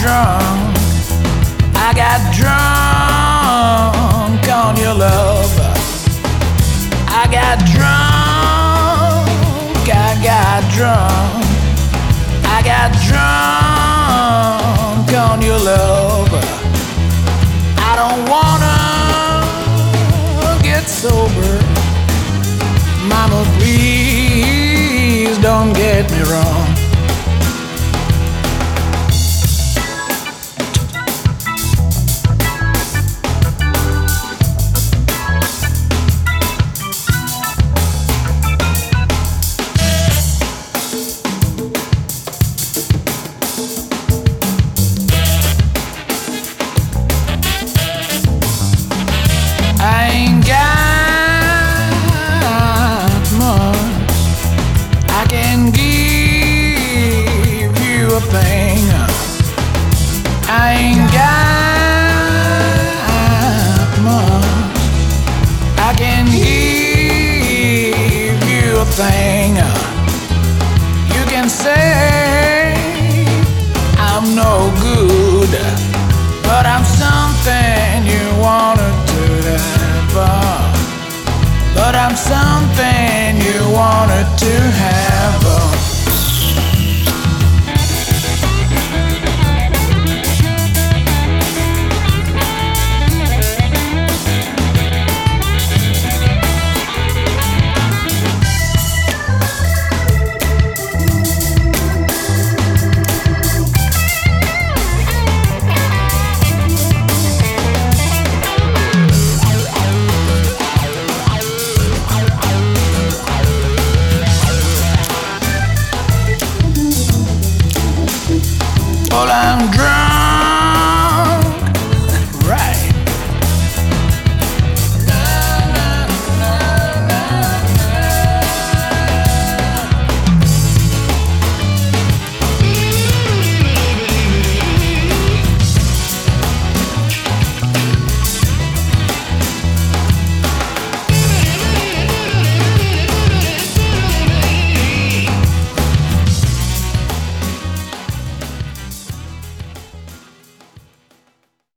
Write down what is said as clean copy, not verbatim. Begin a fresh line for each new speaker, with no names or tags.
drunk. I got drunk on your love. I got drunk. I got drunk. I got drunk on your love. I don't wanna get sober. Mama, please don't get me wrong. I ain't got much I can give you a thing. I ain't got much I can give you a thing.